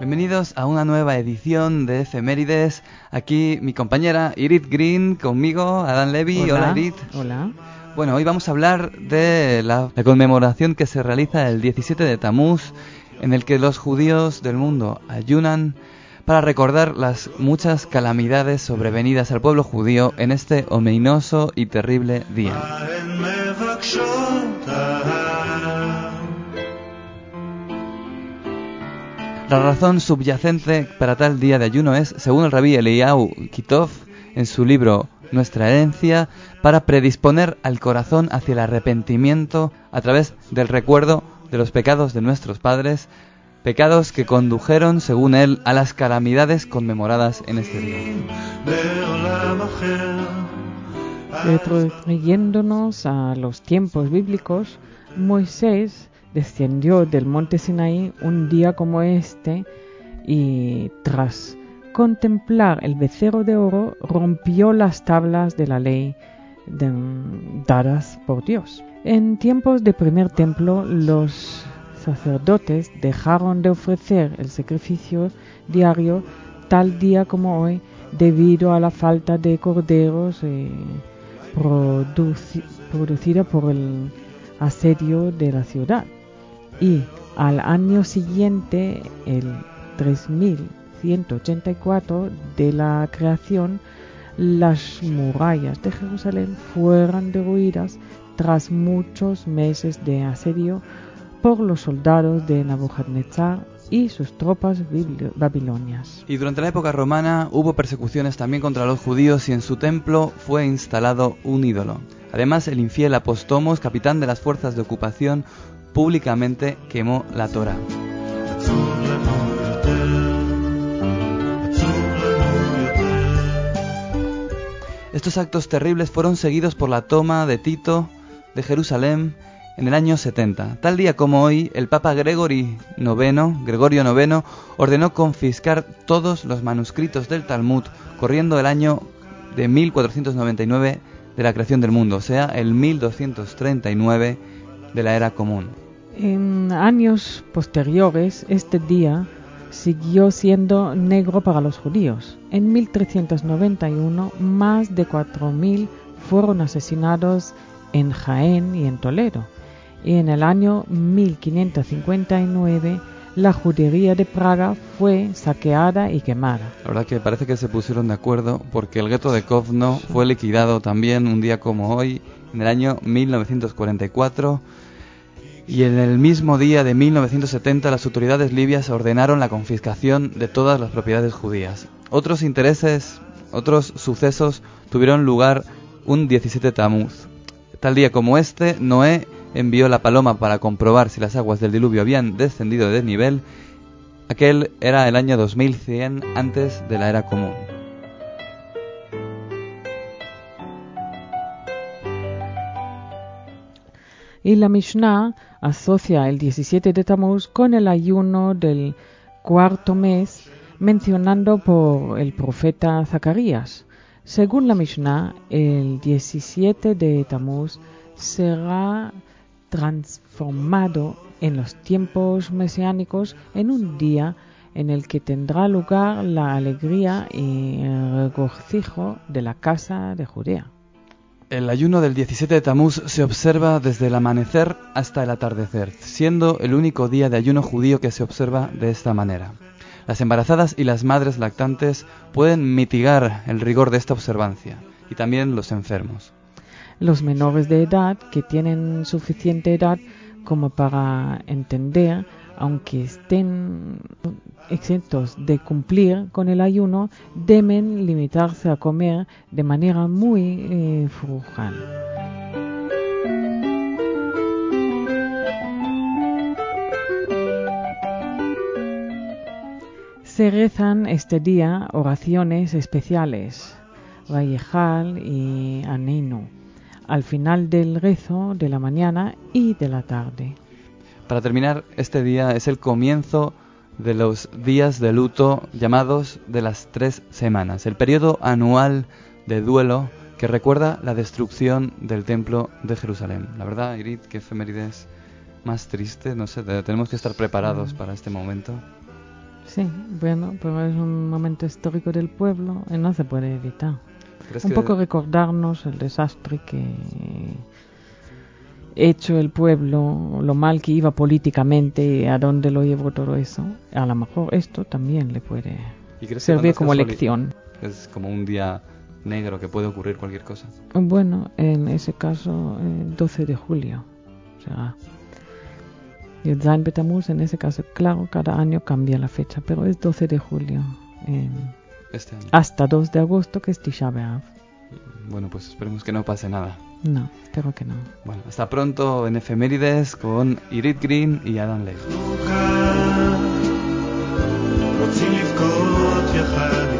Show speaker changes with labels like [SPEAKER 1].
[SPEAKER 1] Bienvenidos a una nueva edición de Efemérides. Aquí mi compañera Irit Green, conmigo, Adán Levy. Hola Irit.
[SPEAKER 2] Hola.
[SPEAKER 1] Bueno, hoy vamos a hablar de la conmemoración que se realiza el 17 de Tamuz, en el que los judíos del mundo ayunan para recordar las muchas calamidades sobrevenidas al pueblo judío en este ominoso y terrible día. La razón subyacente para tal día de ayuno es, según el rabí Eliyahu Kitov, en su libro Nuestra herencia, para predisponer al corazón hacia el arrepentimiento a través del recuerdo de los pecados de nuestros padres, pecados que condujeron, según él, a las calamidades conmemoradas en este día.
[SPEAKER 2] Retrocediéndonos a los tiempos bíblicos, Moisés descendió del monte Sinaí un día como este y, tras contemplar el becerro de oro, rompió las tablas de la ley dadas por Dios. En tiempos de primer templo, los sacerdotes dejaron de ofrecer el sacrificio diario tal día como hoy debido a la falta de corderos producida por el asedio de la ciudad. Y al año siguiente, el 3184 de la creación, las murallas de Jerusalén fueron derruidas tras muchos meses de asedio por los soldados de Nabucodonosor y sus tropas babilonias.
[SPEAKER 1] Y durante la época romana hubo persecuciones también contra los judíos y en su templo fue instalado un ídolo. Además, el infiel Apóstomos, capitán de las fuerzas de ocupación, públicamente quemó la Torá. Estos actos terribles fueron seguidos por la toma de Tito de Jerusalén en el año 70. Tal día como hoy, el Papa Gregorio IX ordenó confiscar todos los manuscritos del Talmud, corriendo el año de 1499 de la creación del mundo, o sea, el 1239 de la era común.
[SPEAKER 2] En años posteriores, este día siguió siendo negro para los judíos. En 1391, más de 4.000 fueron asesinados en Jaén y en Toledo. Y en el año 1559, la judería de Praga fue saqueada y quemada.
[SPEAKER 1] La verdad que parece que se pusieron de acuerdo, porque el gueto de Kovno fue liquidado también un día como hoy, en el año 1944, y en el mismo día de 1970 las autoridades libias ordenaron la confiscación de todas las propiedades judías. Otros sucesos tuvieron lugar un 17 de Tamuz. Tal día como este, Noé envió la paloma para comprobar si las aguas del diluvio habían descendido de desnivel. Aquel era el año 2100 antes de la era común.
[SPEAKER 2] Y la Mishnah asocia el 17 de Tamuz con el ayuno del cuarto mes, mencionando por el profeta Zacarías. Según la Mishnah, el 17 de Tamuz será transformado en los tiempos mesiánicos en un día en el que tendrá lugar la alegría y el regocijo de la casa de Judea.
[SPEAKER 1] El ayuno del 17 de Tamuz se observa desde el amanecer hasta el atardecer, siendo el único día de ayuno judío que se observa de esta manera. Las embarazadas y las madres lactantes pueden mitigar el rigor de esta observancia, y también los enfermos.
[SPEAKER 2] Los menores de edad, que tienen suficiente edad como para entender, aunque estén exentos de cumplir con el ayuno, deben limitarse a comer de manera muy frugal. Se rezan este día oraciones especiales, Vayejal y Anenu, al final del rezo de la mañana y de la tarde.
[SPEAKER 1] Para terminar, este día es el comienzo de los días de luto llamados de las 3 semanas, el periodo anual de duelo que recuerda la destrucción del templo de Jerusalén. La verdad, Irit, qué efemérides más triste, no sé, tenemos que estar preparados para este momento.
[SPEAKER 2] Sí, bueno, pero es un momento histórico del pueblo y no se puede evitar. Un poco recordarnos el desastre que hecho el pueblo, lo mal que iba políticamente, a dónde lo llevó todo eso. A lo mejor esto también le puede servir como lección.
[SPEAKER 1] Es como un día negro que puede ocurrir cualquier cosa.
[SPEAKER 2] Bueno, en ese caso, 12 de julio. O sea, el Zain Betamuz, en ese caso, claro, cada año cambia la fecha, pero es 12 de julio.
[SPEAKER 1] Este año.
[SPEAKER 2] Hasta 2 de agosto, que es Tisha B'Av.
[SPEAKER 1] Bueno, pues esperemos que no pase nada.
[SPEAKER 2] No, espero que no.
[SPEAKER 1] Bueno, hasta pronto en Efemérides con Irit Green y Adam Lev.